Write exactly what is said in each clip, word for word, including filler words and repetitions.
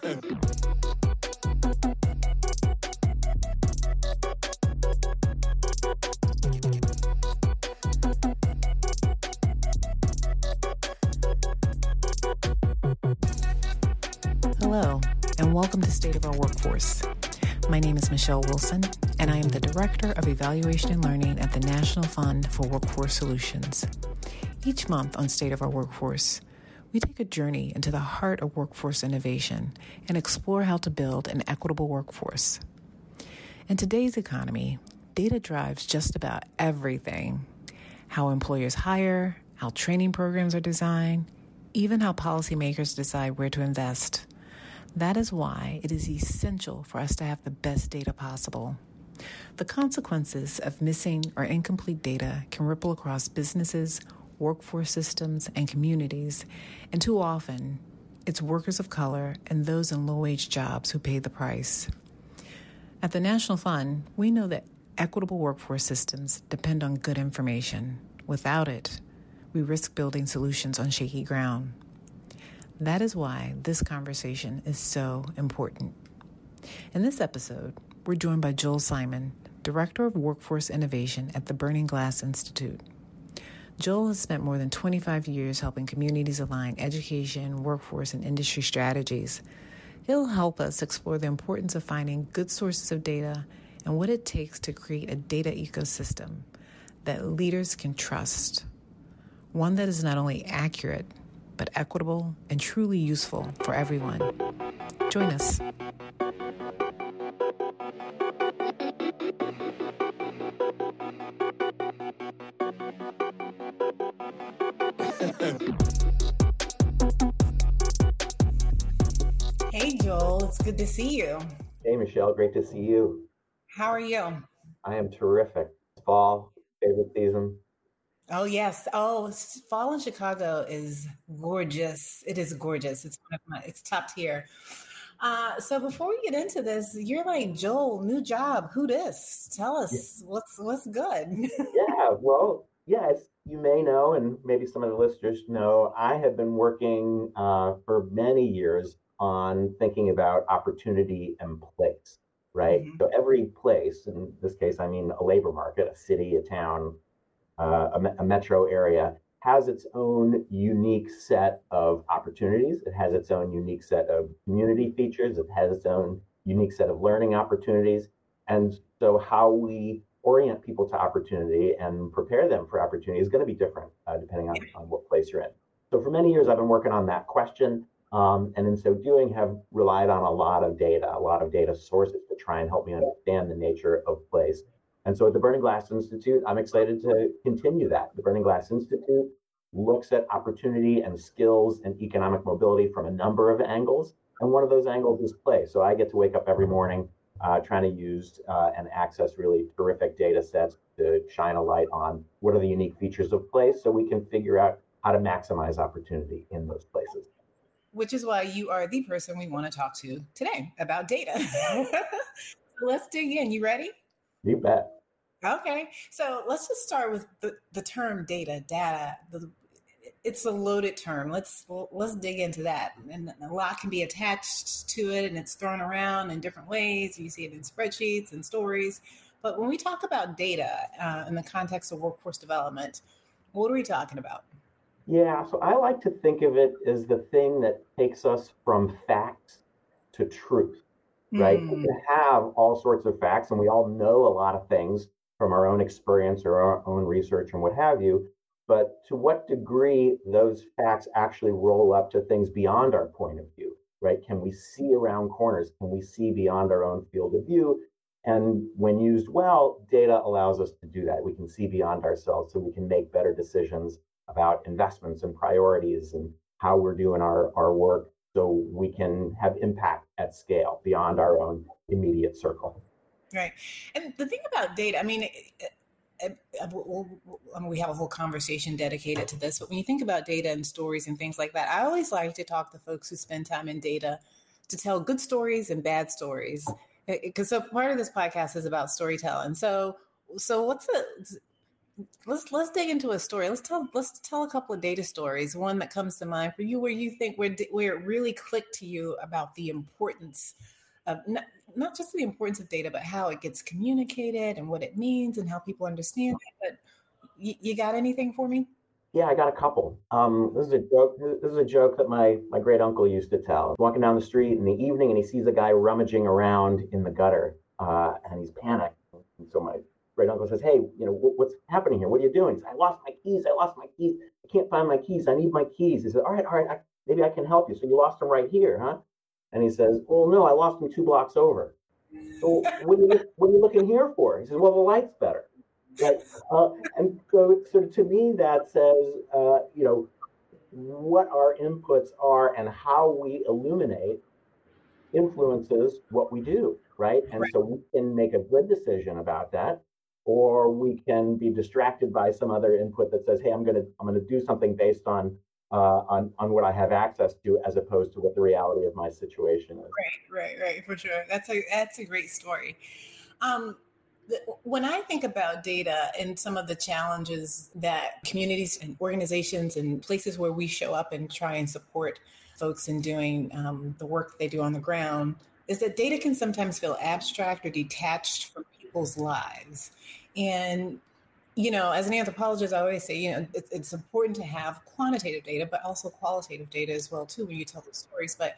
Hello, and welcome to State of Our Workforce. My name is Michelle Wilson, and I am the Director of Evaluation and Learning at the National Fund for Workforce Solutions. Each month on State of Our Workforce, we take a journey into the heart of workforce innovation and explore how to build an equitable workforce. In today's economy, data drives just about everything: how employers hire, how training programs are designed, even how policymakers decide where to invest. That is why it is essential for us to have the best data possible. The consequences of missing or incomplete data can ripple across businesses, workforce systems, and communities, and too often, it's workers of color and those in low-wage jobs who pay the price. At the National Fund, we know that equitable workforce systems depend on good information. Without it, we risk building solutions on shaky ground. That is why this conversation is so important. In this episode, we're joined by Joel Simon, Director of Workforce Innovation at the Burning Glass Institute. Joel has spent more than twenty-five years helping communities align education, workforce, and industry strategies. He'll help us explore the importance of finding good sources of data and what it takes to create a data ecosystem that leaders can trust. One that is not only accurate, but equitable and truly useful for everyone. Join us. Hey, Joel, it's good to see you. Hey, Michelle, great to see you. How are you? I am terrific. Fall, favorite season. Oh, yes. Oh, fall in Chicago is gorgeous. It is gorgeous. It's one of my, it's top tier. Uh, so before we get into this, you're like, Joel, new job. Who this? Tell us yeah. what's what's good. yeah, well, yes, you may know, and maybe some of the listeners know, I have been working uh, for many years on thinking about opportunity and place, right? Mm-hmm. So every place, in this case, I mean a labor market, a city, a town, Uh, a, a metro area, has its own unique set of opportunities. It has its own unique set of community features. It has its own unique set of learning opportunities. And so how we orient people to opportunity and prepare them for opportunity is going to be different uh, depending on, on what place you're in. So for many years, I've been working on that question. Um, and in so doing, have relied on a lot of data, a lot of data sources to try and help me understand the nature of place. And so at the Burning Glass Institute, I'm excited to continue that. The Burning Glass Institute looks at opportunity and skills and economic mobility from a number of angles. And one of those angles is play. So I get to wake up every morning uh, trying to use uh, and access really terrific data sets to shine a light on what are the unique features of place so we can figure out how to maximize opportunity in those places. Which is why you are the person we want to talk to today about data. So let's dig in. You ready? You bet. Okay, so let's just start with the, the term data. Data, the, it's a loaded term. Let's well, let's dig into that. And a lot can be attached to it, and it's thrown around in different ways. You see it in spreadsheets and stories. But when we talk about data uh, in the context of workforce development, what are we talking about? Yeah, so I like to think of it as the thing that takes us from facts to truth. Right? Mm. We have all sorts of facts, and we all know a lot of things from our own experience or our own research and what have you. But to what degree those facts actually roll up to things beyond our point of view, right? Can we see around corners? Can we see beyond our own field of view? And when used well, data allows us to do that. We can see beyond ourselves so we can make better decisions about investments and priorities and how we're doing our, our work, so we can have impact at scale beyond our own immediate circle. Right. And the thing about data, I mean, it, it, it, we have a whole conversation dedicated to this, but when you think about data and stories and things like that, I always like to talk to folks who spend time in data to tell good stories and bad stories. Because so part of this podcast is about storytelling. So, so what's the, let's let's dig into a story. Let's tell let's tell a couple of data stories. One that comes to mind for you, where you think where where it really clicked to you about the importance of not, not just the importance of data, but how it gets communicated and what it means and how people understand it. But you, you got anything for me? Yeah, I got a couple. Um, this is a joke. This is a joke that my my great uncle used to tell. Walking down the street in the evening, and he sees a guy rummaging around in the gutter, uh, and he's panicked. And so my great uncle says, "Hey, you know what, what's happening here? What are you doing?" He says, "I lost my keys. I lost my keys. I can't find my keys. I need my keys." He says, "All right, all right. I, maybe I can help you. So you lost them right here, huh?" And he says, "Well, no, I lost them two blocks over." "So what are you what are you looking here for?" He says, "Well, the light's better." Right. Uh, and so, so to me, that says, uh, you know, what our inputs are and how we illuminate influences what we do, right? And Right. so we can make a good decision about that, or we can be distracted by some other input that says, "Hey, I'm gonna I'm gonna do something based on uh, on on what I have access to, as opposed to what the reality of my situation is." Right, right, right, for sure. That's a that's a great story. Um, the, when I think about data and some of the challenges that communities and organizations and places where we show up and try and support folks in doing um, the work they do on the ground, is that data can sometimes feel abstract or detached from people's lives. And you know, as an anthropologist, I always say, you know, it's, it's important to have quantitative data, but also qualitative data as well too when you tell the stories. But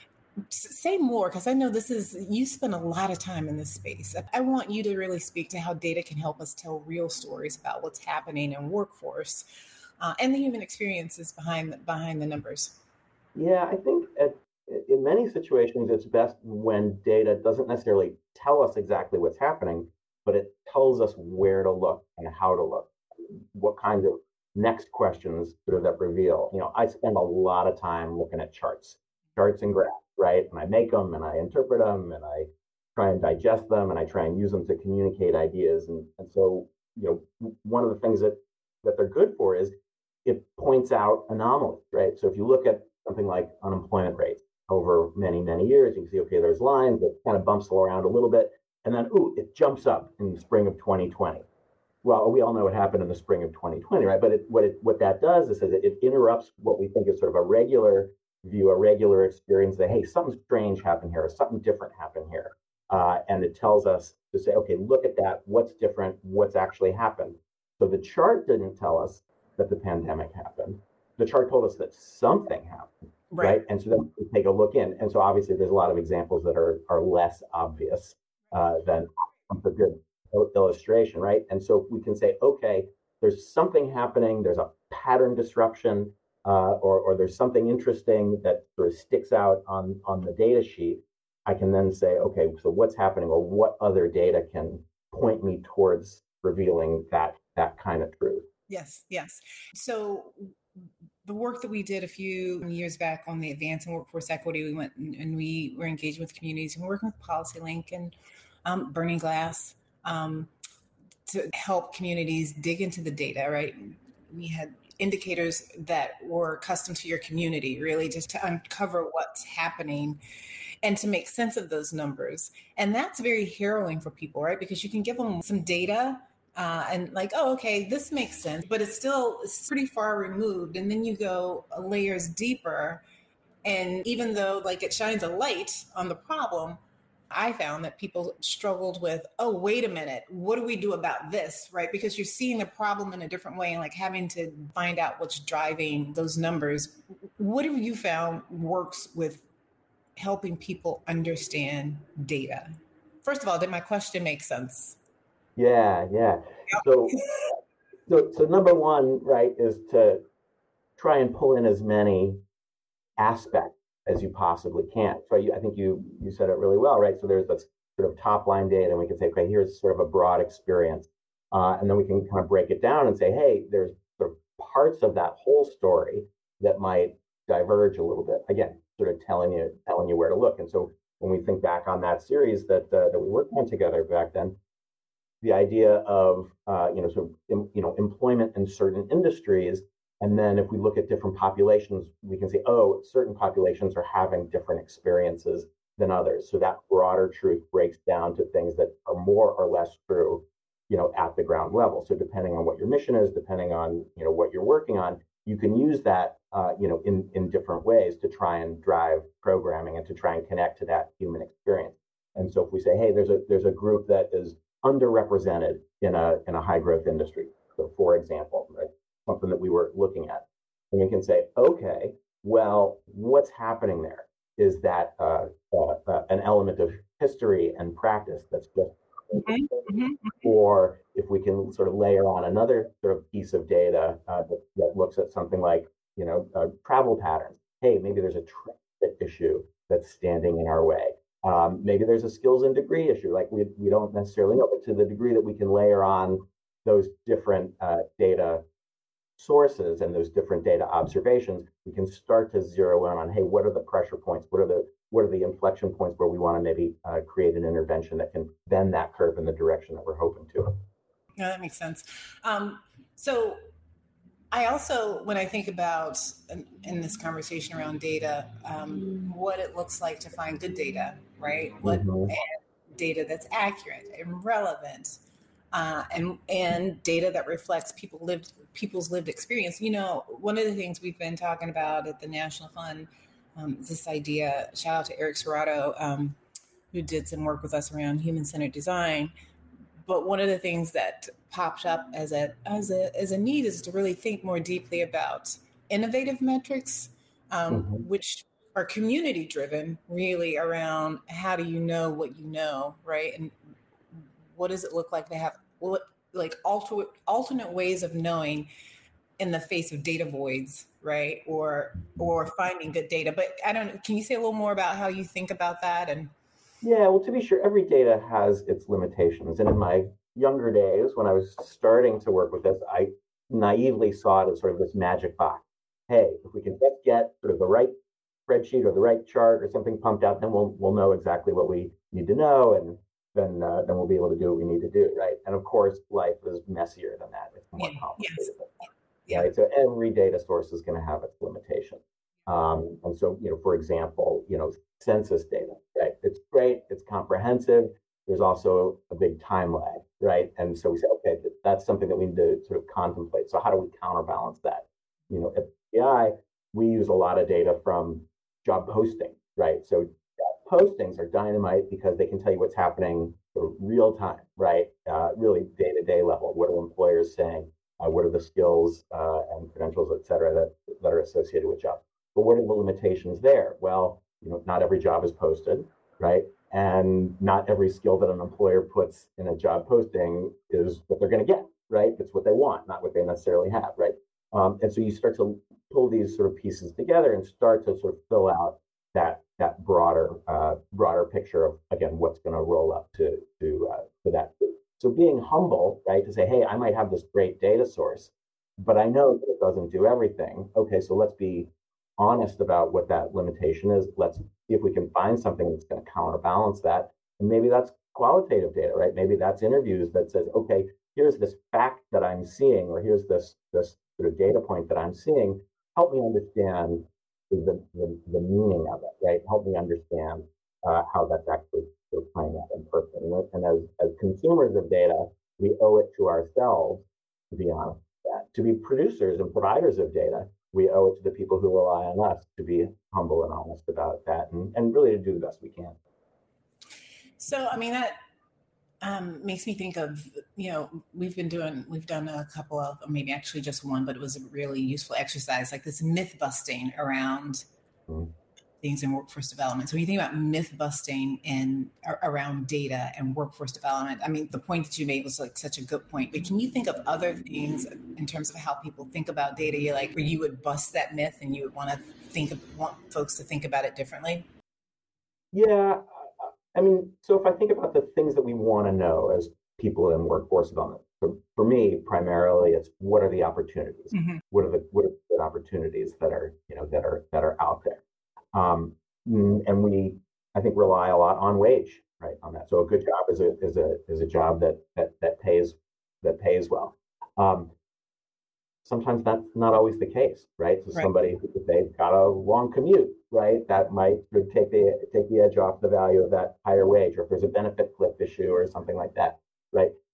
say more, because I know this is, you spend a lot of time in this space. I want you to really speak to how data can help us tell real stories about what's happening in workforce uh, and the human experiences behind the, behind the numbers. Yeah, I think at, in many situations it's best when data doesn't necessarily tell us exactly what's happening, but it tells us where to look and how to look, what kinds of next questions sort of that reveal. You know, I spend a lot of time looking at charts, charts and graphs, right? And I make them and I interpret them and I try and digest them and I try and use them to communicate ideas. And, and so, you know, one of the things that that they're good for is it points out anomalies, right? So if you look at something like unemployment rates over many, many years, you can see, okay, there's lines that kind of bumps around a little bit, and then, ooh, it jumps up in the spring of twenty twenty. Well, we all know what happened in the spring of twenty twenty, right? But it, what it, what that does is it, it interrupts what we think is sort of a regular view, a regular experience that, hey, something strange happened here, or something different happened here. Uh, and it tells us to say, okay, look at that. What's different? What's actually happened? So the chart didn't tell us that the pandemic happened. The chart told us that something happened, Right. right? And so then we take a look in. And so obviously there's a lot of examples that are are less obvious uh, than a good illustration, right? And so we can say, okay, there's something happening, there's a pattern disruption, uh, or, or there's something interesting that sort of sticks out on, on the data sheet. I can then say, okay, so what's happening, or what other data can point me towards revealing that that kind of truth? Yes, yes. So the work that we did a few years back on the advancing workforce equity, we went and, and we were engaged with communities and working with PolicyLink and um, Burning Glass um, to help communities dig into the data, right? We had indicators that were custom to your community, really just to uncover what's happening and to make sense of those numbers. And that's very harrowing for people, right? Because you can give them some data uh, and like, oh, okay, this makes sense, but it's still it's pretty far removed. And then you go layers deeper. And even though like it shines a light on the problem, I found that people struggled with, oh, wait a minute, what do we do about this, right? Because you're seeing the problem in a different way and like having to find out what's driving those numbers. What have you found works with helping people understand data? First of all, did my question make sense? Yeah, yeah. So, so, so number one, right, is to try and pull in as many aspects as you possibly can. So you, I think you you said it really well, right? So there's this sort of top line data, and we can say, okay, here's sort of a broad experience, uh, and then we can kind of break it down and say, hey, there's sort of parts of that whole story that might diverge a little bit. Again, sort of telling you telling you where to look. And so when we think back on that series that uh, that we worked on together back then, the idea of uh, you know sort of you know employment in certain industries, and then if we look at different populations, we can say, oh, certain populations are having different experiences than others. So that broader truth breaks down to things that are more or less true you know, at the ground level. So depending on what your mission is, depending on, you know, what you're working on, you can use that, uh, you know, in, in different ways to try and drive programming and to try and connect to that human experience. And so if we say, hey, there's a there's a group that is underrepresented in a in a high growth industry, so for example, right, something that we were looking at, and we can say, okay, well, what's happening there? Is that uh, uh, uh, an element of history and practice that's just, Mm-hmm. or if we can sort of layer on another sort of piece of data uh, that, that looks at something like, you know, uh, travel patterns. Hey, maybe there's a transit issue that's standing in our way. Um, maybe there's a skills and degree issue. Like we we don't necessarily know, but to the degree that we can layer on those different uh, data sources and those different data observations, we can start to zero in on, hey, what are the pressure points? What are the what are the inflection points where we want to maybe uh, create an intervention that can bend that curve in the direction that we're hoping to? Yeah, that makes sense. Um, so I also, when I think about in, in this conversation around data, um, what it looks like to find good data, right? What Mm-hmm. data that's accurate and relevant, uh, and and data that reflects people lived people's lived experience. You know, one of the things we've been talking about at the National Fund um, is this idea. Shout out to Eric Serrato, um, who did some work with us around human-centered design. But one of the things that popped up as a as a as a need is to really think more deeply about innovative metrics, um, Mm-hmm. which are community driven, really around how do you know what you know, right? And what does it look like to have what like alternate alternate ways of knowing in the face of data voids, right? Or or finding good data. But I don't. Can you say a little more about how you think about that? And Yeah, well, to be sure, every data has its limitations. And in my younger days, when I was starting to work with this, I naively saw it as sort of this magic box. Hey, if we can just get sort of the right spreadsheet or the right chart or something pumped out, then we'll we'll know exactly what we need to know, and then uh, then we'll be able to do what we need to do, right? And of course, life is messier than that. It's more yeah, yes, complicated than that, yeah. right? So every data source is going to have its limitations. Um, and so, you know, for example, you know, census data, right? It's great, it's comprehensive. There's also a big time lag, right? And so we say, okay, that's something that we need to sort of contemplate. So how do we counterbalance that? You know, at P I, we use a lot of data from job posting, right? So job postings are dynamite because they can tell you what's happening sort of real time, right? Uh, really day to day level. What are employers saying? Uh, what are the skills uh, and credentials, et cetera, that, that are associated with jobs? But what are the limitations there? Well, you know, not every job is posted, right? And not every skill that an employer puts in a job posting is what they're going to get, right? It's what they want, not what they necessarily have, right? Um, and so you start to pull these sort of pieces together and start to sort of fill out that that broader uh, broader picture of, again, what's going to roll up to to uh, to that. So being humble, right, to say, hey, I might have this great data source, but I know that it doesn't do everything. Okay, so let's be honest about what that limitation is. Let's see if we can find something that's going to counterbalance that. And maybe that's qualitative data, right? Maybe that's interviews that says, okay, here's this fact that I'm seeing, or here's this this sort of data point that I'm seeing. Help me understand the, the, the meaning of it, right? Help me understand uh, how that's actually sort of playing out in person. And as, as consumers of data, we owe it to ourselves to be honest with that. To be producers and providers of data, we owe it to the people who rely on us to be humble and honest about that, and, and really to do the best we can. So, I mean, that um, makes me think of, you know, we've been doing, we've done a couple of, or maybe actually just one, but it was a really useful exercise, like this myth busting around mm-hmm. things in workforce development. So when you think about myth busting in around data and workforce development, I mean, the point that you made was like such a good point, but can you think of other things in terms of how people think about data, you like, where you would bust that myth and you would want to think of, want folks to think about it differently? Yeah. I mean, so if I think about the things that we want to know as people in workforce development, for, for me, primarily, it's what are the opportunities? Mm-hmm. What are the what are the opportunities that are, you know, that are that are out there? Um, and we, I think, rely a lot on wage, right, on that. So a good job is a is a is a job that that that pays that pays well. Um, sometimes that's not always the case, right? So right. Somebody, if they've got a long commute, right, that might take the take the edge off the value of that higher wage, or if there's a benefit cliff issue or something like that, right?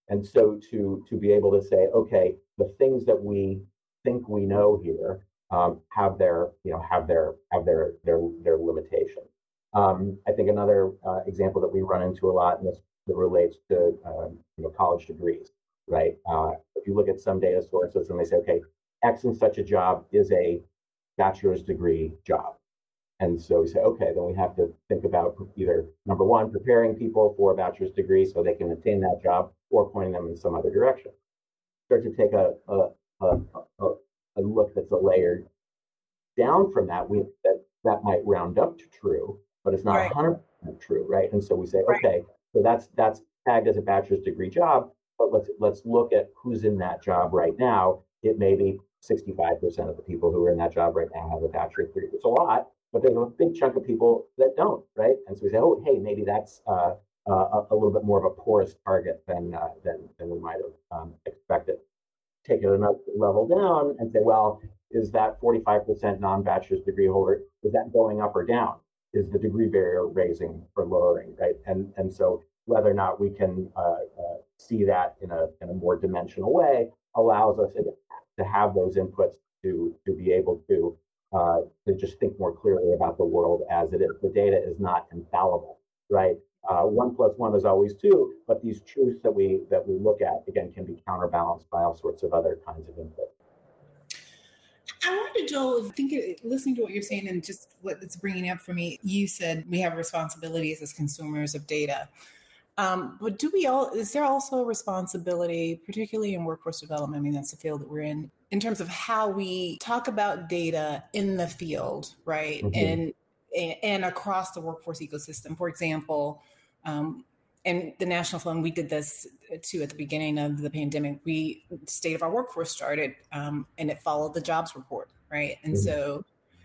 And so to to be able to say, okay, the things that we think we know here um, have their you know have their have their their their limitations. Um, I think another uh, example that we run into a lot, and this that relates to um, you know college degrees, right? Uh, if you look at some data sources and they say, okay, X in such a job is a bachelor's degree job. And so we say, okay, then we have to think about either number one, preparing people for a bachelor's degree so they can attain that job, or pointing them in some other direction. Start to take a a, a, a, a look that's a layer down from that. We that that might round up to true, but it's not Right. one hundred percent true, right? And so we say, Right. okay, so that's that's tagged as a bachelor's degree job, but let's let's look at who's in that job right now. It may be sixty-five percent of the people who are in that job right now have a bachelor's degree. It's a lot, but there's a big chunk of people that don't, right? And so we say, oh, hey, maybe that's uh, uh, a, a little bit more of a porous target than uh, than than we might have um, expected. Take it another level down and say, well, is that forty-five percent non-bachelor's degree holder, is that going up or down? Is the degree barrier raising or lowering, right? And and so whether or not we can uh, uh, see that in a in a more dimensional way allows us to have those inputs to to be able to uh, to just think more clearly about the world as it is. The data is not infallible, right? Uh, one plus one is always two, but these truths that we that we look at again can be counterbalanced by all sorts of other kinds of input. I wonder, Joel, thinking, listening to what you're saying and just what it's bringing up for me, you said we have responsibilities as consumers of data. Um, but do we all, is there also a responsibility, particularly in workforce development? I mean, that's the field that we're in, in terms of how we talk about data in the field, right? Mm-hmm. And, and across the workforce ecosystem. For example, um, and the National Fund, we did this too at the beginning of the pandemic. We, State of Our Workforce started um, and it followed the jobs report, right? And mm-hmm. so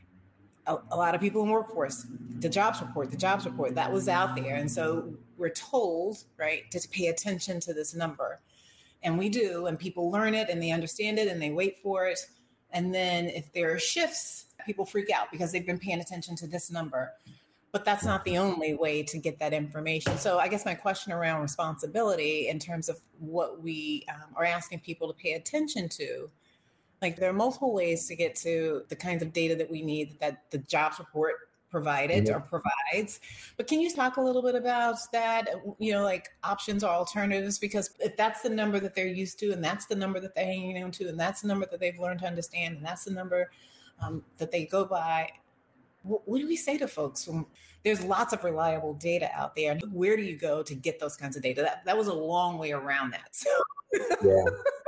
a, a lot of people in workforce, the jobs report, the jobs report, that was out there. And so we're told, right, to pay attention to this number. And we do, and people learn it and they understand it and they wait for it. And then if there are shifts, people freak out because they've been paying attention to this number. But that's not the only way to get that information. So I guess my question around responsibility in terms of what we um, are asking people to pay attention to, like there are multiple ways to get to the kinds of data that we need that the jobs report provided mm-hmm. or provides. But can you talk a little bit about that, you know, like options or alternatives? Because if that's the number that they're used to, and that's the number that they're hanging on to, and that's the number that they've learned to understand, and that's the number um, that they go by, what do we say to folks when there's lots of reliable data out there? Where do you go to get those kinds of data? That that was a long way around that. So. yeah.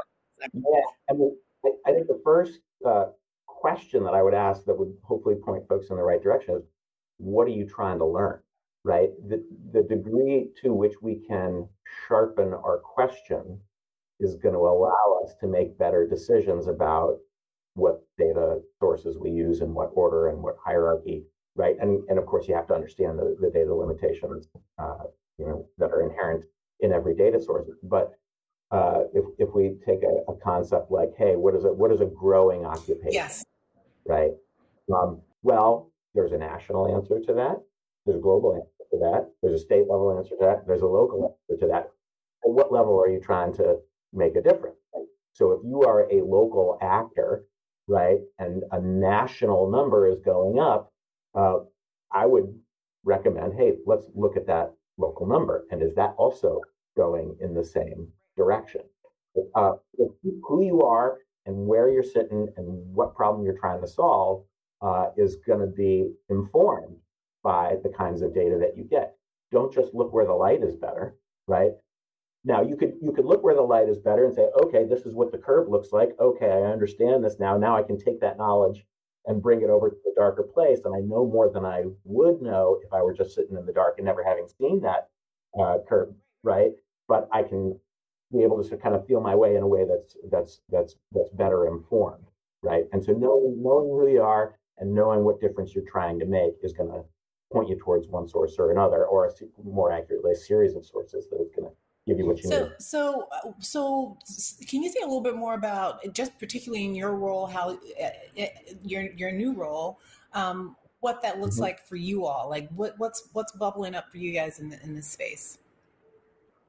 Yeah. I mean, I, I think the first uh, question that I would ask that would hopefully point folks in the right direction is, what are you trying to learn, right? The, the degree to which we can sharpen our question is going to allow us to make better decisions about what data sources we use in what order and what hierarchy, right? And and of course, you have to understand the, the data limitations, uh, you know, that are inherent in every data source. But uh, if if we take a, a concept like, hey, what is it? What is a growing occupation? Yes. Right. Um, well, there's a national answer to that. There's a global answer to that. There's a state level answer to that. There's a local answer to that. At what level are you trying to make a difference? Right? So if you are a local actor, right, and a national number is going up, uh, I would recommend, hey, let's look at that local number. And is that also going in the same direction? Uh, who you are and where you're sitting and what problem you're trying to solve uh, is going to be informed by the kinds of data that you get. Don't just look where the light is better, right? Now, you could you could look where the light is better and say, okay, this is what the curve looks like. Okay, I understand this now. Now I can take that knowledge and bring it over to a darker place. And I know more than I would know if I were just sitting in the dark and never having seen that uh, curve, right? But I can be able to kind of feel my way in a way that's that's that's that's better informed, right? And so knowing knowing who you are and knowing what difference you're trying to make is going to point you towards one source or another, or a, more accurately, a series of sources that is going to give you what you so, need. So, so can you say a little bit more about, just particularly in your role, how uh, your your new role, um, what that looks mm-hmm. like for you all? Like, what what's what's bubbling up for you guys in the, in this space?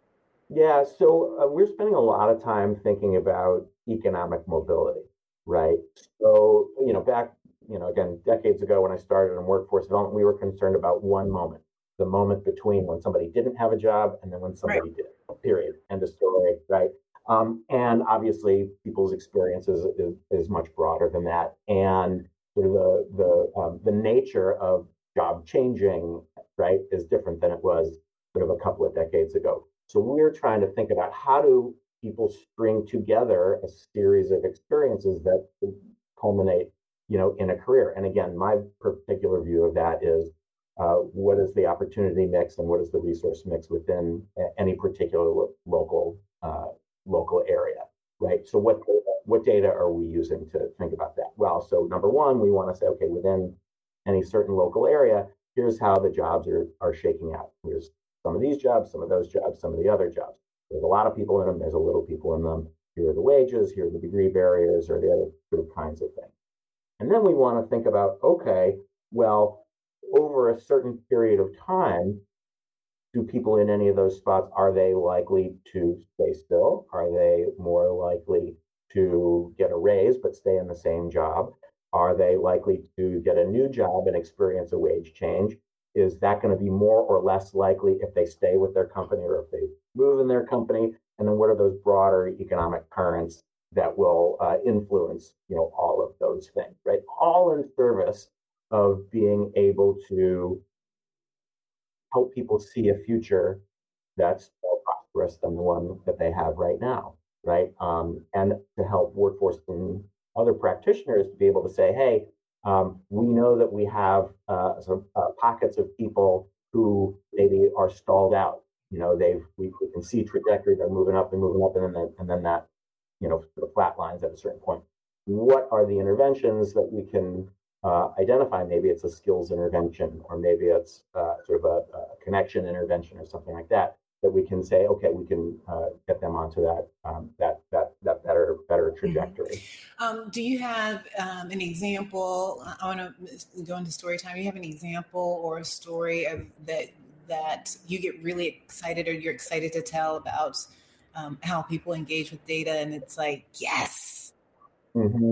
Yeah, so uh, we're spending a lot of time thinking about economic mobility, right? So, you know, back, you know, again, decades ago when I started in workforce development, we were concerned about one moment, the moment between when somebody didn't have a job and then when Right. somebody did, period. End of story, right? Um, and obviously, people's experiences is, is much broader than that. And sort of the the um, the nature of job changing, right, is different than it was sort of a couple of decades ago. So we're trying to think about how do people string together a series of experiences that culminate, you know, in a career. And again, my particular view of that is uh, what is the opportunity mix and what is the resource mix within any particular lo- local uh, local area, right? So what what data are we using to think about that? Well, so number one, we want to say, okay, within any certain local area, here's how the jobs are are shaking out. Here's some of these jobs, some of those jobs, some of the other jobs. There's a lot of people in them. There's a little people in them. Here are the wages. Here are the degree barriers, or the other sort of kinds of things. And then we want to think about, okay, well, over a certain period of time, do people in any of those spots, are they likely to stay still? Are they more likely to get a raise but stay in the same job? Are they likely to get a new job and experience a wage change? Is that going to be more or less likely if they stay with their company or if they move in their company? And then what are those broader economic currents that will uh, influence, you know, all of those things, right? All in service of being able to help people see a future that's more prosperous than the one that they have right now, right? Um, and to help workforce and other practitioners to be able to say, hey, um, we know that we have uh, some uh, pockets of people who maybe are stalled out. You know, they've we, we can see trajectory, they're moving up, they're moving up, and then they, and then that, you know, sort of flat lines at a certain point. What are the interventions that we can uh, identify? Maybe it's a skills intervention, or maybe it's uh, sort of a, a connection intervention, or something like that. That we can say, okay, we can uh, get them onto that um, that that that better better trajectory. Mm-hmm. Um, do you have um, an example? I want to go into story time. Do you have an example or a story of that that you get really excited, or you're excited to tell about um, how people engage with data, and it's like, yes. Mm-hmm.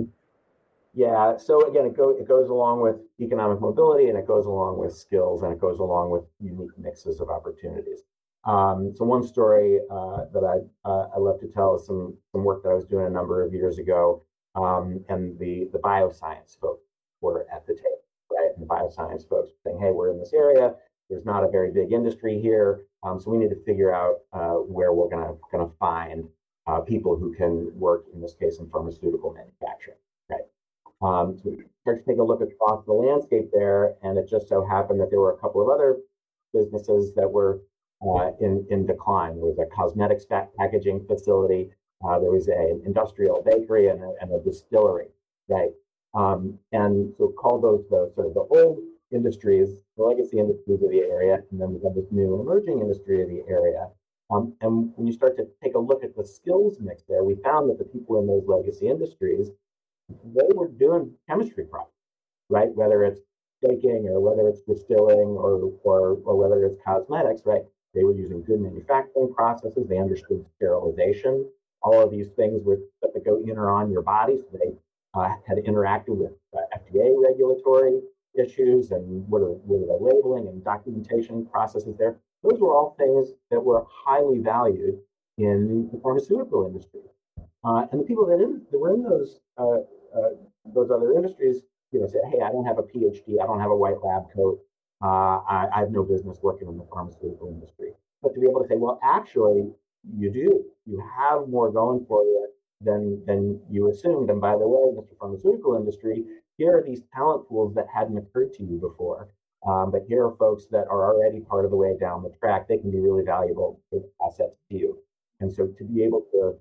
Yeah. So again, it goes it goes along with economic mobility, and it goes along with skills, and it goes along with unique mixes of opportunities. Um, so one story uh, that I uh, I love to tell is some some work that I was doing a number of years ago, um, and the the bioscience folks were at the table, right? And the bioscience folks were saying, "Hey, we're in this area. There's not a very big industry here, um, so we need to figure out uh, where we're gonna gonna find uh, people who can work, in this case, in pharmaceutical manufacturing." Right. Um, so we started to take a look across the landscape there, and it just so happened that there were a couple of other businesses that were uh, in in decline. There was a cosmetics packaging facility, uh, there was a, an industrial bakery, and a, and a distillery, right? Um, and so call those the sort of the old industries, the legacy industries of the area, and then we have this new emerging industry of the area. Um, and when you start to take a look at the skills mix there, we found that the people in those legacy industries, they were doing chemistry problems, right? Whether it's baking or whether it's distilling or, or, or whether it's cosmetics, right? They were using good manufacturing processes. They understood sterilization. All of these things were stuff that go in or on your body. So they uh, had interacted with uh, F D A regulatory issues and what are, what are the labeling and documentation processes there. Those were all things that were highly valued in the pharmaceutical industry. Uh, and the people that, in, that were in those uh, uh, those other industries, you know, say, hey, I don't have a PhD, I don't have a white lab coat, uh, I, I have no business working in the pharmaceutical industry. But to be able to say, well, actually, you do. You have more going for you than than you assumed. And by the way, Mister Pharmaceutical industry, here are these talent pools that hadn't occurred to you before. Um, but here are folks that are already part of the way down the track. They can be really valuable assets to you. And so to be able to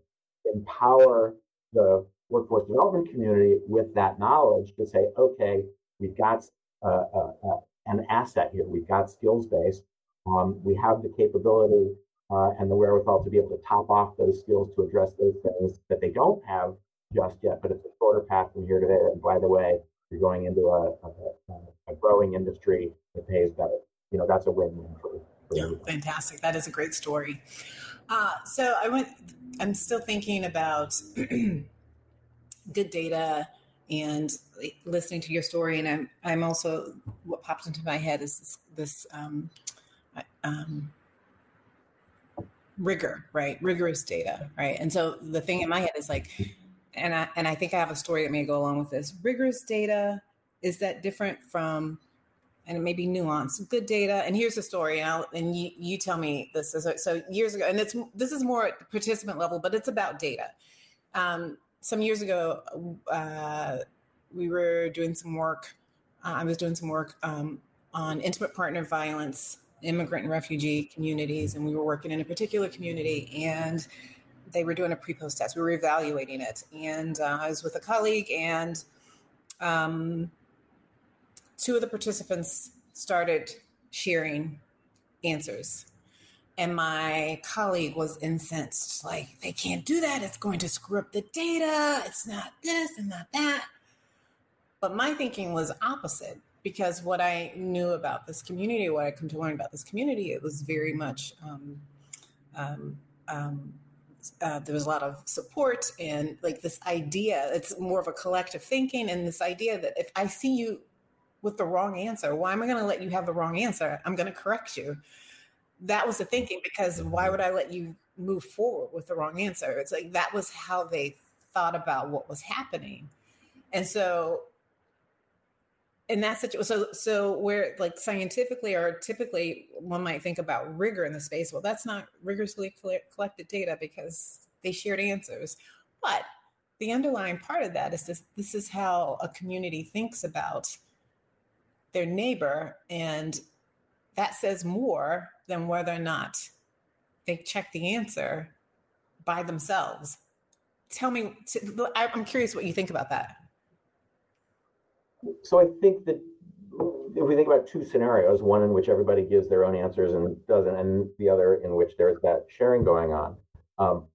empower the workforce development community with that knowledge to say, okay, we've got uh, uh, uh, an asset here. We've got skills based. Um, we have the capability uh, and the wherewithal to be able to top off those skills to address those things that they don't have just yet, but it's a shorter path from here to there. And by the way, you're going into a, a, a growing industry that pays better. You know, that's a win-win for, for yeah, fantastic. That is a great story. Uh, so I went, I'm still thinking about good data and listening to your story. And I'm, I'm also, what popped into my head is this, this um, um, rigor, right? Rigorous data, right? And so the thing in my head is like, and I, and I think I have a story that may go along with this. Rigorous data, is that different from, and it may be nuanced, good data? And here's the story, and, I'll, and you, you tell me this. So, so years ago, and it's this is more at the participant level, but it's about data. Um, some years ago, uh, we were doing some work. Uh, I was doing some work um, on intimate partner violence, immigrant and refugee communities, and we were working in a particular community, and they were doing a pre-post test. We were evaluating it, and uh, I was with a colleague, and um, two of the participants started sharing answers. And my colleague was incensed, like, they can't do that. It's going to screw up the data. It's not this and not that. But my thinking was opposite, because what I knew about this community, what I come to learn about this community, it was very much, um, um, um, uh, there was a lot of support and like this idea, it's more of a collective thinking, and this idea that if I see you with the wrong answer, why am I going to let you have the wrong answer? I'm going to correct you. That was the thinking, because why would I let you move forward with the wrong answer? It's like, that was how they thought about what was happening. And so in that situation, so, so where like scientifically or typically one might think about rigor in the space, well, that's not rigorously collected data because they shared answers. But the underlying part of that is this, this is how a community thinks about their neighbor, and that says more than whether or not they check the answer by themselves. Tell me, I'm curious what you think about that. So I think that if we think about two scenarios, one in which everybody gives their own answers and doesn't, and the other in which there's that sharing going on. Um,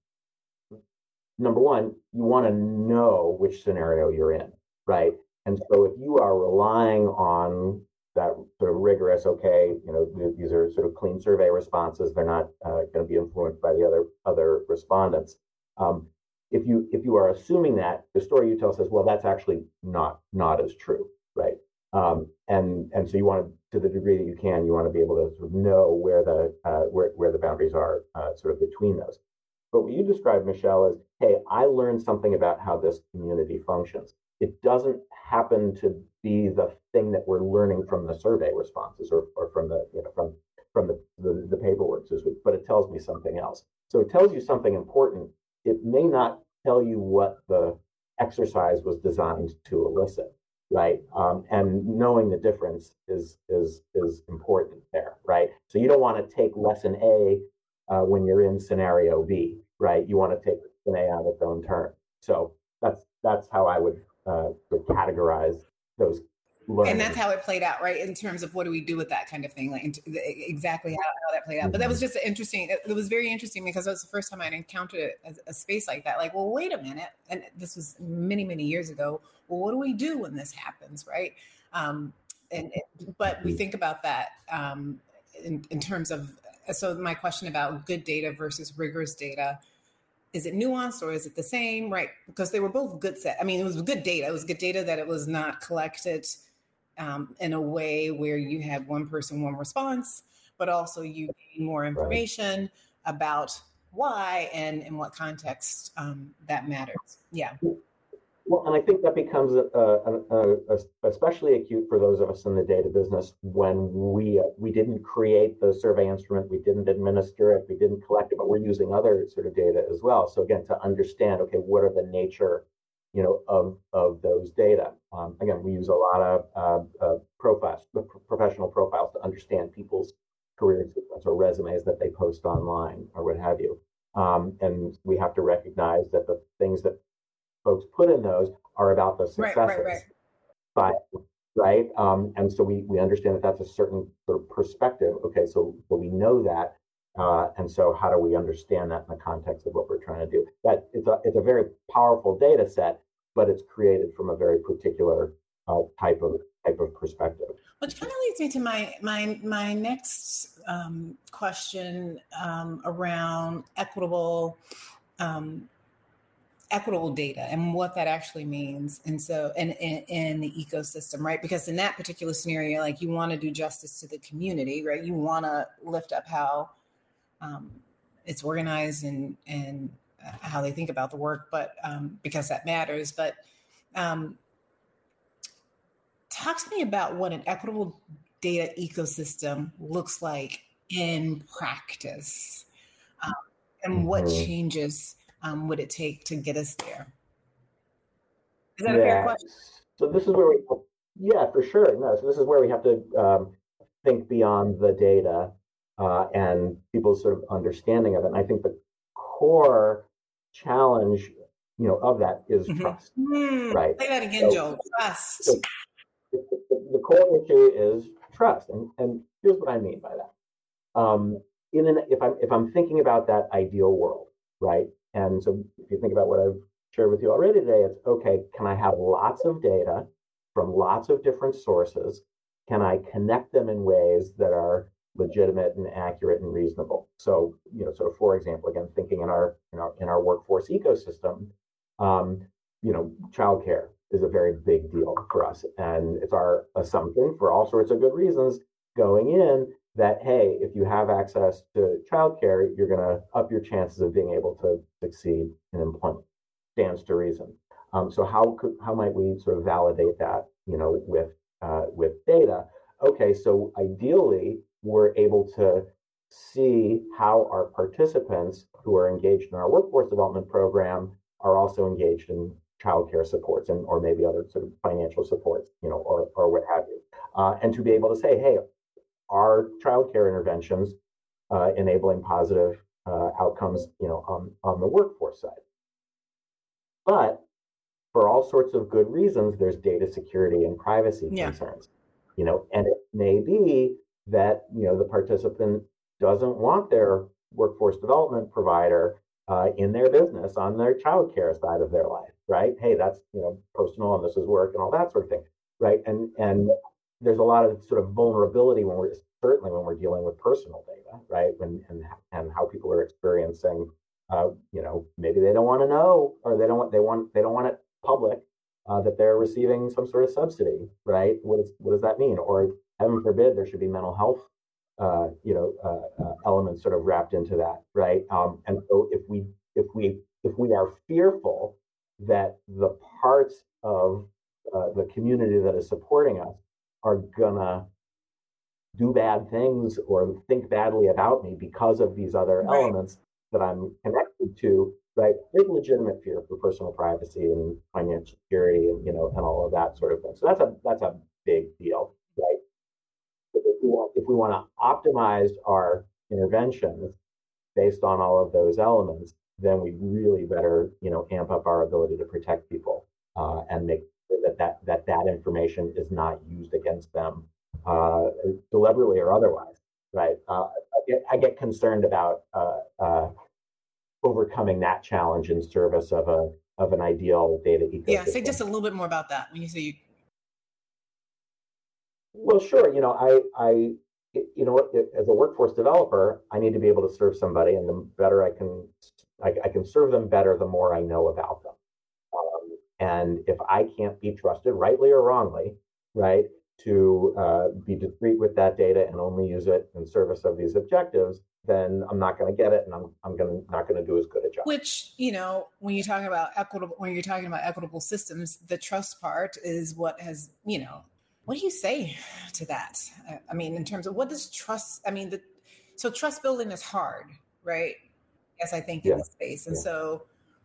number one, you want to know which scenario you're in, right? And so if you are relying on that sort of rigorous, okay, you know, these are sort of clean survey responses, they're not uh, going to be influenced by the other other respondents. Um, if you if you are assuming that, the story you tell says, well, that's actually not not as true, right? Um, and and so you want to, to the degree that you can, you want to be able to sort of know where the uh, where where the boundaries are, uh, sort of between those. But what you described, Michelle, is, hey, I learned something about how this community functions. It doesn't happen to be the thing that we're learning from the survey responses or, or from the, you know, from from the, the, the paperwork this week, but it tells me something else. So it tells you something important. It may not tell you what the exercise was designed to elicit, right? Um, and knowing the difference is is is important there, right? So you don't want to take lesson A uh, when you're in scenario B, right? You want to take lesson A on its own turn. So that's that's how I would uh, categorize those learnings. And that's how it played out, right? In terms of what do we do with that kind of thing, like exactly how, how that played out. Mm-hmm. But that was just interesting. It, it was very interesting because it was the first time I'd encountered a, a space like that. Like, well, wait a minute. And this was many, many years ago. Well, what do we do when this happens, right? Um, and it, but we think about that um, in, in terms of, so my question about good data versus rigorous data, is it nuanced or is it the same, right? Because they were both good set. I mean, it was good data. It was good data that it was not collected um, in a way where you had one person, one response, but also you gain more information right. about why and in what context um, that matters. Yeah. Well, and I think that becomes a, a, a, especially acute for those of us in the data business when we uh, we didn't create the survey instrument, we didn't administer it, we didn't collect it, but we're using other sort of data as well. So again, to understand, okay, what are the nature, you know, of of those data? Um, again, we use a lot of uh, uh, profiles, professional profiles to understand people's career sequence or resumes that they post online or what have you. Um, and we have to recognize that the things that folks put in those are about the successes, right, right, right. But, right? Um, and so we we understand that that's a certain sort of perspective. Okay, so, so we know that, uh, and so how do we understand that in the context of what we're trying to do? That it's a it's a very powerful data set, but it's created from a very particular uh, type of type of perspective. Which kind of leads me to my my my next um, question um, around equitable um, equitable data and what that actually means. And so, and in, in the ecosystem, right? Because in that particular scenario, like you want to do justice to the community, right? You want to lift up how um, it's organized and, and how they think about the work, but um, because that matters. But um, talk to me about what an equitable data ecosystem looks like in practice, um, and mm-hmm. what changes um, would it take to get us there? Is that yeah. a fair question? So this is where we, yeah, for sure. No, so this is where we have to um, think beyond the data uh, and people's sort of understanding of it. And I think the core challenge, you know, of that is mm-hmm. trust, mm-hmm. right? Say that again, so, Joel. Trust. So the, the, the core issue is trust, and and here's what I mean by that. Um, in an if I'm if I'm thinking about that ideal world, right? And so if you think about what I've shared with you already today, it's okay, can I have lots of data from lots of different sources? Can I connect them in ways that are legitimate and accurate and reasonable? So, you know, sort of for example, again, thinking in our in our, in our workforce ecosystem, um, you know, childcare is a very big deal for us. And it's our assumption for all sorts of good reasons going in that, hey, if you have access to childcare, you're going to up your chances of being able to succeed in employment. Stands to reason. Um, so how could how might we sort of validate that, you know, with uh, with data? Okay, so ideally we're able to see how our participants who are engaged in our workforce development program are also engaged in childcare supports and or maybe other sort of financial supports, you know, or or what have you, uh, and to be able to say, hey, are childcare interventions uh, enabling positive uh, outcomes, you know, on on the workforce side? But for all sorts of good reasons, there's data security and privacy yeah. concerns, you know, and it may be that, you know, the participant doesn't want their workforce development provider uh, in their business on their childcare side of their life, right? Hey, that's, you know, personal and this is work and all that sort of thing, right? And and there's a lot of sort of vulnerability when we're certainly when we're dealing with personal data, right? When and and how people are experiencing. Uh, you know, maybe they don't want to know, or they don't want they want they don't want it public uh, that they're receiving some sort of subsidy, right? What is what does that mean? Or heaven forbid, there should be mental health, uh, you know, uh, uh, elements sort of wrapped into that, right? Um, and so if we if we if we are fearful that the parts of uh, the community that is supporting us are gonna do bad things or think badly about me because of these other right. elements that I'm connected to, right? There's legitimate fear for personal privacy and financial security, and you know, and all of that sort of thing. So that's a that's a big deal, right? But if we want if we want to optimize our interventions based on all of those elements, then we really better, you know, amp up our ability to protect people uh, and make sure that that that that information is not used against them uh, deliberately or otherwise, right? Uh, I get I get concerned about uh, uh, overcoming that challenge in service of a of an ideal data ecosystem. Yeah, say just a little bit more about that when you say you. Well, sure. You know, I I you know as a workforce developer, I need to be able to serve somebody, and the better I can I, I can serve them better, the more I know about them. Um, and if I can't be trusted, rightly or wrongly, right, to uh, be discreet with that data and only use it in service of these objectives, then I'm not going to get it, and I'm I'm going to not going to do as good a job. Which, you know, when you're talking about equitable, when you're talking about equitable systems, the trust part is what has, you know, what do you say to that? I mean, in terms of what does trust? I mean, the so trust building is hard, right? Yes, I think in yeah. this space, and yeah. so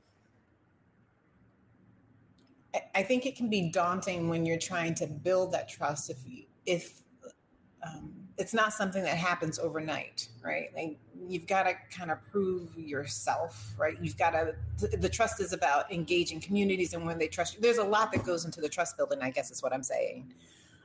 I, I think it can be daunting when you're trying to build that trust if you, if um, it's not something that happens overnight, right? Like you've got to kind of prove yourself, right? You've got to, the trust is about engaging communities and when they trust you. There's a lot that goes into the trust building, I guess is what I'm saying.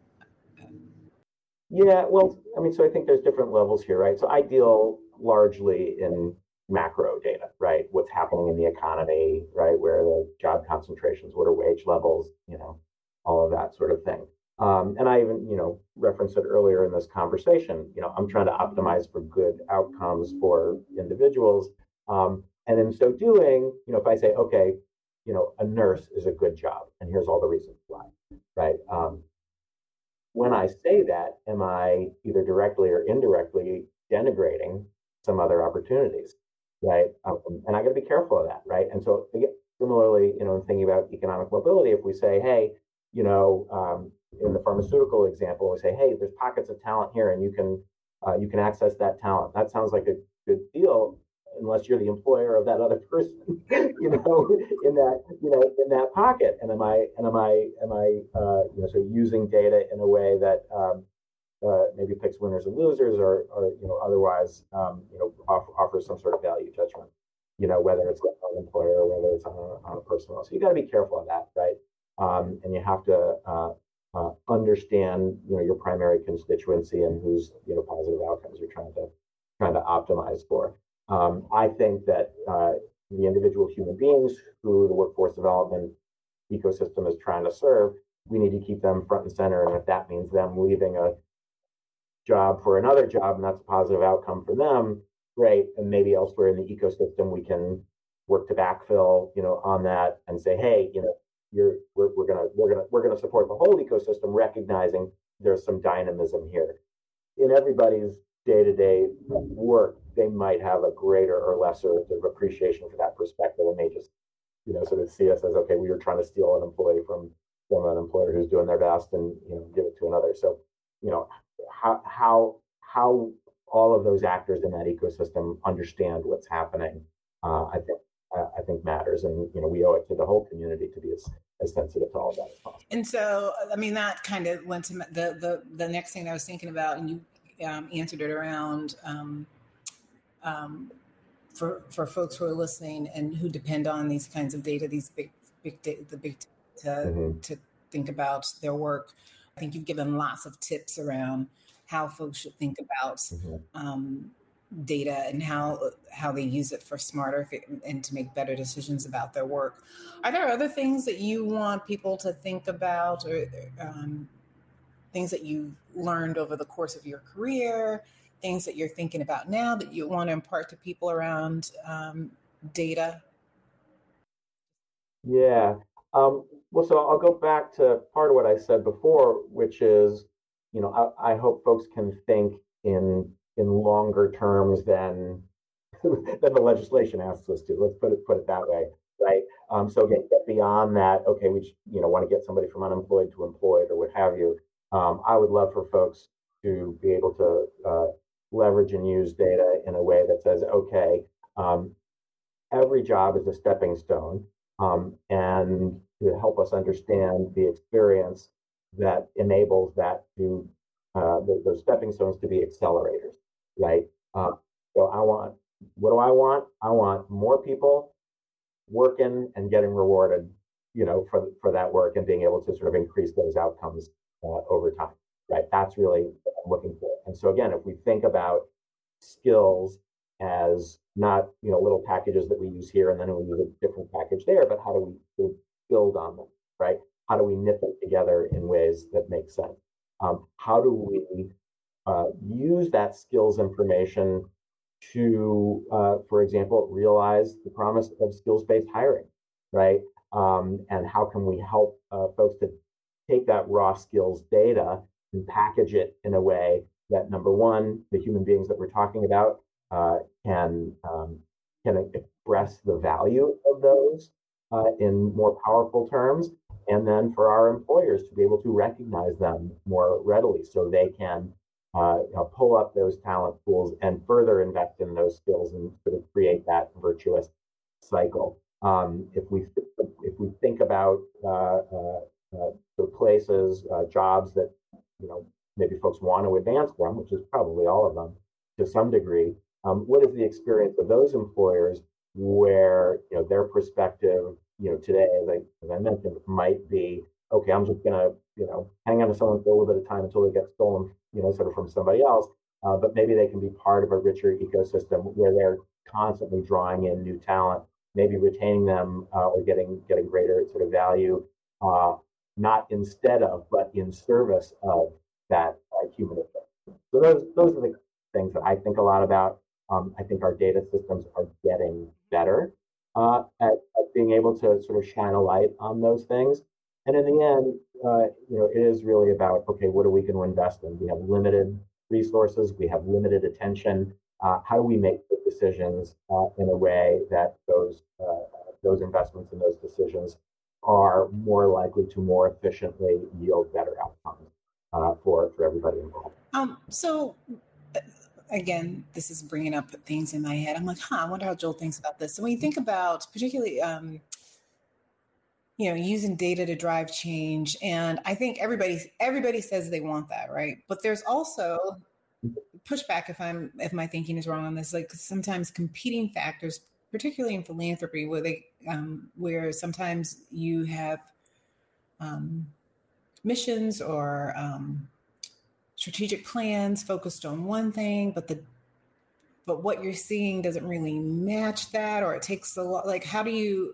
Yeah, well, I mean, so I think there's different levels here, right? So I deal largely in macro data, right? What's happening in the economy, right? Where are the job concentrations, what are wage levels, you know, all of that sort of thing. Um, and I even, you know, referenced it earlier in this conversation. You know, I'm trying to optimize for good outcomes for individuals. Um, and in so doing, you know, if I say, okay, you know, a nurse is a good job, and here's all the reasons why, right? Um, when I say that, am I either directly or indirectly denigrating some other opportunities, right? Um, and I got to be careful of that, right? And so, again, similarly, you know, in thinking about economic mobility, if we say, hey, you know, um, in the pharmaceutical example, we say, hey, there's pockets of talent here, and you can uh, you can access that talent. That sounds like a good deal, unless you're the employer of that other person, you know, in that, you know, in that pocket. And am I, and am I, am I, uh, you know, so using data in a way that um, uh, maybe picks winners and losers, or, or you know, otherwise, um, you know, off, offers some sort of value judgment, you know, whether it's on an employer or whether it's on a, on a personal. So you got to be careful of that, right? Um, and you have to uh, uh, understand, you know, your primary constituency and whose, you know, positive outcomes you're trying to trying to optimize for. Um, I think that uh, the individual human beings who the workforce development ecosystem is trying to serve, we need to keep them front and center. And if that means them leaving a job for another job, and that's a positive outcome for them, great. And maybe elsewhere in the ecosystem, we can work to backfill, you know, on that and say, hey, you know, you're we're, we're gonna we're gonna we're gonna support the whole ecosystem, recognizing there's some dynamism here in everybody's day-to-day work. They might have a greater or lesser sort of appreciation for that perspective, and they just, you know, sort of see us as, okay, we were trying to steal an employee from from an employer who's doing their best, and, you know, give it to another. So, you know, how how how all of those actors in that ecosystem understand what's happening, uh, I think uh, I think matters, and, you know, we owe it to the whole community to be as as sensitive to all of that as possible. And so, I mean, that kind of went to the the the next thing I was thinking about, and you um, answered it around um, um, for for folks who are listening and who depend on these kinds of data, these big big data, the big data mm-hmm. to think about their work. I think you've given lots of tips around how folks should think about mm-hmm. um, data and how how they use it for smarter and to make better decisions about their work. Are there other things that you want people to think about, or um, things that you've learned over the course of your career, things that you're thinking about now that you want to impart to people around um, data? Yeah. Um, well, so I'll go back to part of what I said before, which is, you know, I, I hope folks can think in in longer terms than than the legislation asks us to. Let's put it put it that way, right? Um, so get, get beyond that. Okay, we you know want to get somebody from unemployed to employed or what have you. Um, I would love for folks to be able to uh, leverage and use data in a way that says, okay, um, every job is a stepping stone, um, and to help us understand the experience that enables that to uh, the, those stepping stones to be accelerators, right? Uh, so I want, what do I want? I want more people working and getting rewarded, you know, for for that work, and being able to sort of increase those outcomes uh, over time, right? That's really what I'm looking for. And so again, if we think about skills as not, you know, little packages that we use here and then we use a different package there, but how do we build on them, right? How do we knit them together in ways that make sense? Um, how do we uh, use that skills information to, uh, for example, realize the promise of skills-based hiring, right? Um, and how can we help uh, folks to take that raw skills data and package it in a way that, number one, the human beings that we're talking about uh, can um, can express the value of those uh, in more powerful terms, and then for our employers to be able to recognize them more readily, so they can uh, you know, pull up those talent pools and further invest in those skills and sort of create that virtuous cycle. Um, if we if we think about uh, uh, uh, the places, uh, jobs that you know maybe folks want to advance from, which is probably all of them to some degree, um, what is the experience of those employers where you know their perspective, you know, today, as I as I mentioned, might be, okay, I'm just gonna you know hang on to someone for a little bit of time until they get stolen, you know, sort of from somebody else, uh, but maybe they can be part of a richer ecosystem where they're constantly drawing in new talent, maybe retaining them uh, or getting getting greater sort of value, uh, not instead of, but in service of that uh, human effect. So those those are the things that I think a lot about. Um, I think our data systems are getting better uh, at, at being able to sort of shine a light on those things. And in the end, uh, you know, it is really about, okay, what are we going to invest in? We have limited resources, we have limited attention. Uh, how do we make good decisions uh, in a way that those uh, those investments and those decisions are more likely to more efficiently yield better outcomes uh, for for everybody involved? Um, so. Again, this is bringing up things in my head. I'm like, huh, I wonder how Joel thinks about this. So when you think about particularly, um, you know, using data to drive change, and I think everybody everybody says they want that, right? But there's also pushback if I'm if my thinking is wrong on this. Like sometimes competing factors, particularly in philanthropy, where they um, where sometimes you have um, missions or um, strategic plans focused on one thing, but the but what you're seeing doesn't really match that, or it takes a lot. Like, how do you?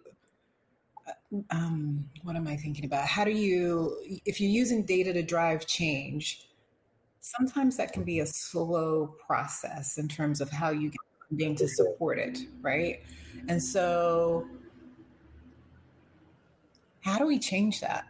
Um, what am I thinking about? How do you, if you're using data to drive change, sometimes that can be a slow process in terms of how you get funding to support it, right? And so, how do we change that?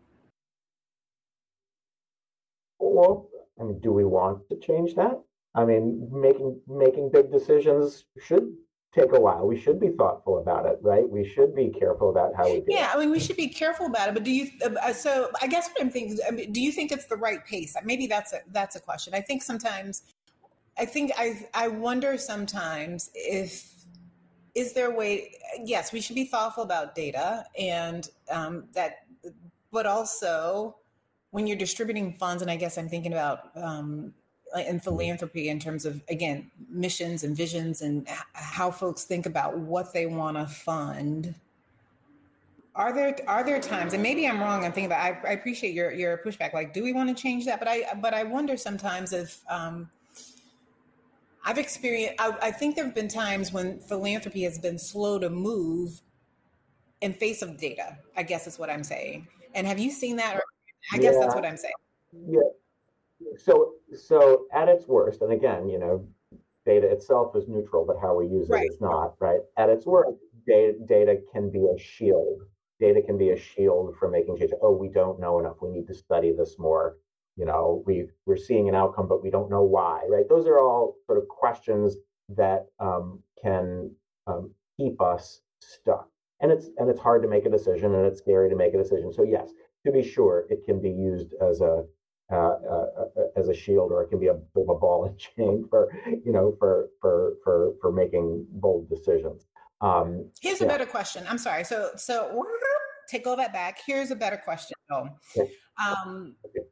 Well, I mean, do we want to change that? I mean, making making big decisions should take a while. We should be thoughtful about it, right? We should be careful about how we do yeah, it. I mean, we should be careful about it. But do you? Uh, so, I guess what I'm thinking is, I mean, do you think it's the right pace? Maybe that's a that's a question. I think sometimes, I think I I wonder sometimes if is there a way? Yes, we should be thoughtful about data and um, that, but also when you're distributing funds, and I guess I'm thinking about um, in philanthropy in terms of, again, missions and visions and how folks think about what they want to fund. Are there are there times, and maybe I'm wrong, I'm thinking about, I, I appreciate your your pushback, like, do we want to change that? But I but I wonder sometimes if um, I've experienced, I, I think there have been times when philanthropy has been slow to move in face of data, I guess is what I'm saying. And have you seen that? Or I guess yeah. That's what I'm saying. Yeah. So, so at its worst, and again, you know, data itself is neutral, but how we use it right. is not, right? At its worst, data, data can be a shield. Data can be a shield for making change. Oh, we don't know enough. We need to study this more. You know, we we're seeing an outcome, but we don't know why, right? Those are all sort of questions that um, can um, keep us stuck. And it's and it's hard to make a decision, and it's scary to make a decision. So yes, to be sure, it can be used as a uh, uh, as a shield, or it can be a bit of a ball and chain for you know for for for for making bold decisions. Um, Here's yeah. a better question. I'm sorry. So so take all that back. Here's a better question. though. Okay. Um, okay.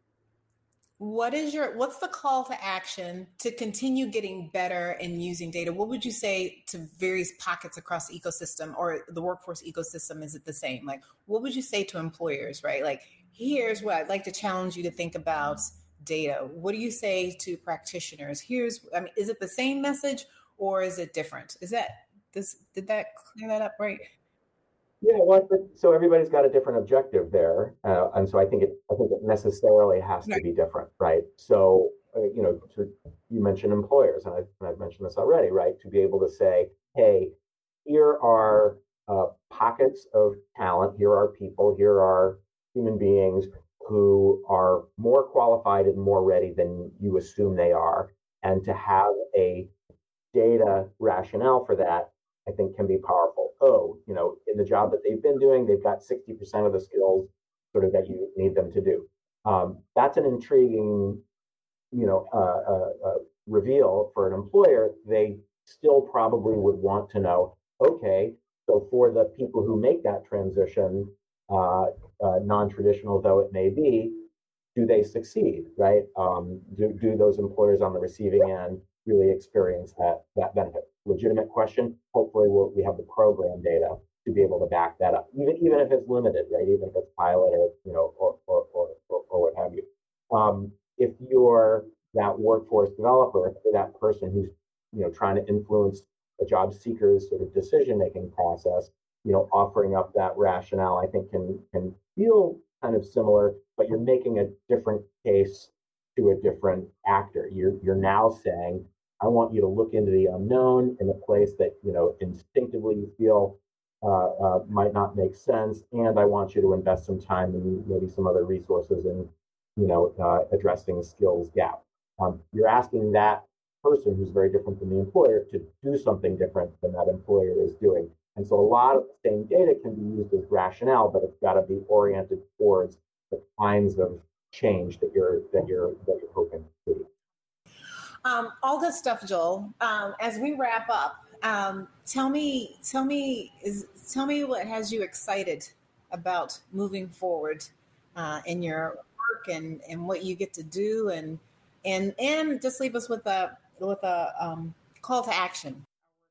What is your, what's the call to action to continue getting better in using data? What would you say to various pockets across the ecosystem or the workforce ecosystem? Is it the same? Like, what would you say to employers, right? Like, here's what I'd like to challenge you to think about data. What do you say to practitioners? Here's, I mean, is it the same message or is it different? Is that, this, did that clear that up right? Yeah, well, so everybody's got a different objective there, uh, and so I think it. I think it necessarily has right. to be different, right? So, uh, you know, to, you mentioned employers, and I've, and I've mentioned this already, right? To be able to say, hey, here are uh, pockets of talent. Here are people. Here are human beings who are more qualified and more ready than you assume they are, and to have a data rationale for that, I think, can be powerful. Oh, you know, in the job that they've been doing, they've got sixty percent of the skills sort of that you need them to do. Um, that's an intriguing, you know, uh, uh, uh, reveal for an employer. They still probably would want to know, okay, so for the people who make that transition, uh, uh, non-traditional though it may be, do they succeed, right? Um, do, do those employers on the receiving end really experience that that benefit? Legitimate question. Hopefully, we'll, we have the program data to be able to back that up, even even if it's limited, right? Even if it's pilot or you know or or or, or, or what have you. Um, if you're that workforce developer, if you're that person who's you know trying to influence a job seeker's sort of decision making process, you know, offering up that rationale, I think can can feel kind of similar, but you're making a different case to a different actor. You're you're now saying, I want you to look into the unknown in a place that you know instinctively you feel uh, uh, might not make sense, and I want you to invest some time and maybe some other resources in you know uh, addressing skills gap. Um, you're asking that person who's very different than the employer to do something different than that employer is doing. And so a lot of the same data can be used as rationale, but it's got to be oriented towards the kinds of change that you're that you're that you're hoping to see. Um, all good stuff, Joel. Um, as we wrap up, um, tell me, tell me, is tell me what has you excited about moving forward uh, in your work and, and what you get to do, and and and just leave us with a with a um, call to action.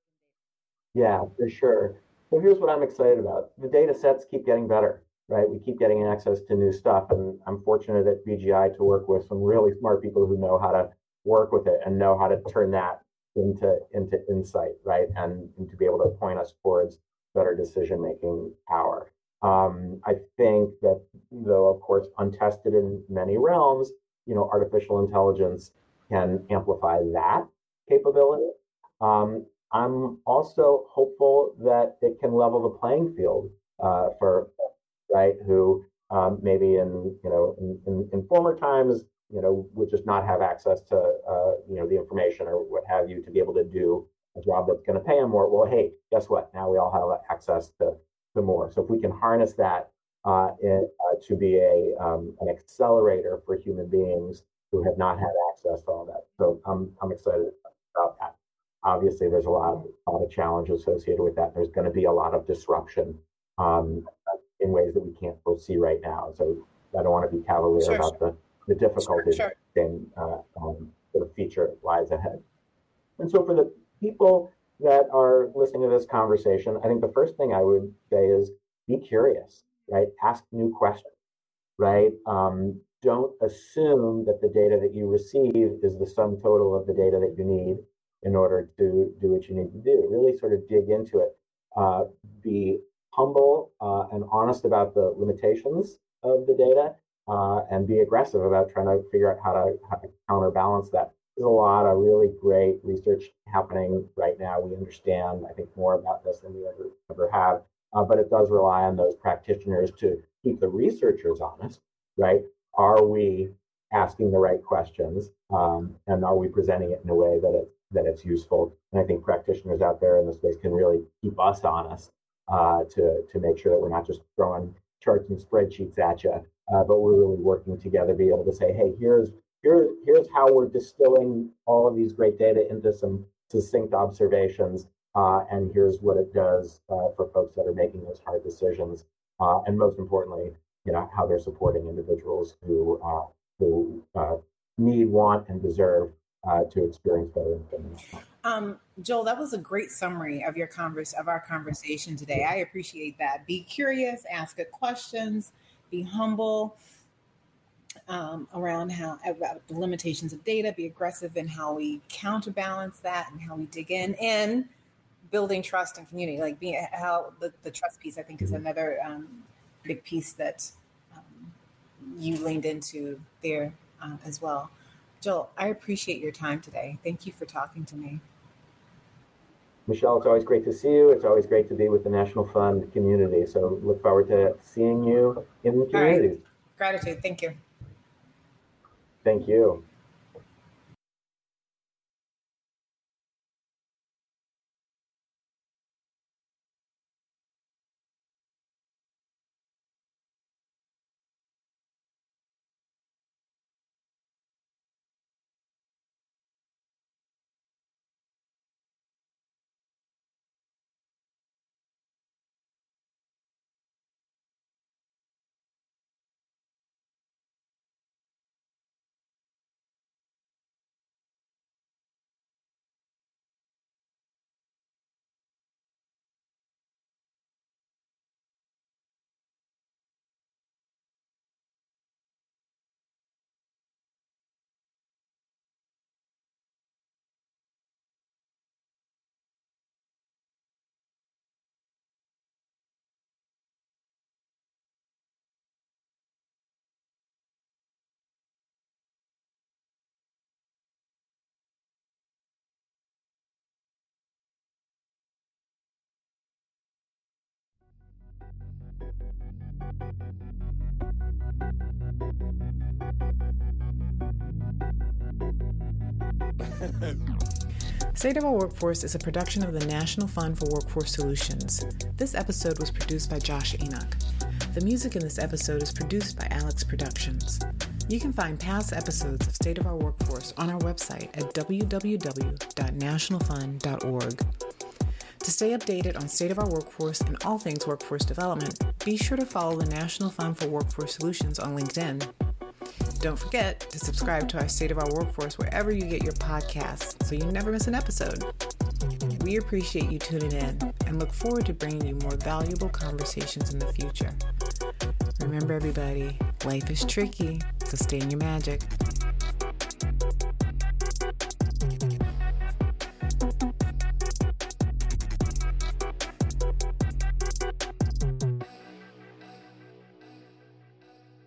Yeah, for sure. So here's what I'm excited about. The data sets keep getting better, right? We keep getting access to new stuff, and I'm fortunate at B G I to work with some really smart people who know how to work with it and know how to turn that into into insight, right? And, and to be able to point us towards better decision making power. Um, I think that, though, of course, untested in many realms, you know, artificial intelligence can amplify that capability. Um, I'm also hopeful that it can level the playing field uh, for right who um, maybe in you know in, in, in former times you know would just not have access to uh, you know the information or what have you to be able to do a job that's going to pay them more. Well, hey, guess what? Now we all have access to to more. So if we can harness that uh, in, uh, to be a um, an accelerator for human beings who have not had access to all that, so I'm I'm excited about that. Obviously, there's a lot of, a lot of challenges associated with that. There's going to be a lot of disruption um, in ways that we can't foresee right now. So I don't want to be cavalier Sure, about the, the difficulties sure, and uh, um, the future lies ahead. And so for the people that are listening to this conversation, I think the first thing I would say is be curious, right? Ask new questions, right? Um, don't assume that the data that you receive is the sum total of the data that you need in order to do what you need to do. Really sort of dig into it. Uh, be humble uh, and honest about the limitations of the data uh, and be aggressive about trying to figure out how to, how to counterbalance that. There's a lot of really great research happening right now. We understand, I think, more about this than we ever, ever have. Uh, but it does rely on those practitioners to keep the researchers honest, right? Are we asking the right questions, um, and are we presenting it in a way that it's that it's useful? And I think practitioners out there in the space can really keep us honest uh, to to make sure that we're not just throwing charts and spreadsheets at you, uh, but we're really working together, be able to say, hey, here's here here's how we're distilling all of these great data into some succinct observations, uh, and here's what it does uh, for folks that are making those hard decisions, uh, and most importantly, you know, how they're supporting individuals who uh, who uh, need, want, and deserve uh, to experience better information. Um, Joel, that was a great summary of your converse of our conversation today. I appreciate that. Be curious, ask good questions, be humble um, around how about the limitations of data, be aggressive in how we counterbalance that and how we dig in, and building trust and community. Like being how the, the trust piece, I think, is another um, big piece that um, you leaned into there um, as well. Joel, I appreciate your time today. Thank you for talking to me. Michelle, it's always great to see you. It's always great to be with the National Fund community. So look forward to seeing you in the communities. All right. Gratitude. Thank you. Thank you. State of Our Workforce is a production of the National Fund for Workforce Solutions. This episode was produced by Josh Enoch. The music in this episode is produced by Alex Productions. You can find past episodes of State of Our Workforce on our website at w w w dot national fund dot org. To stay updated on State of Our Workforce and all things workforce development, be sure to follow the National Fund for Workforce Solutions on LinkedIn. Don't forget to subscribe to our State of Our Workforce wherever you get your podcasts so you never miss an episode. We appreciate you tuning in and look forward to bringing you more valuable conversations in the future. Remember, everybody, life is tricky, so stay in your magic.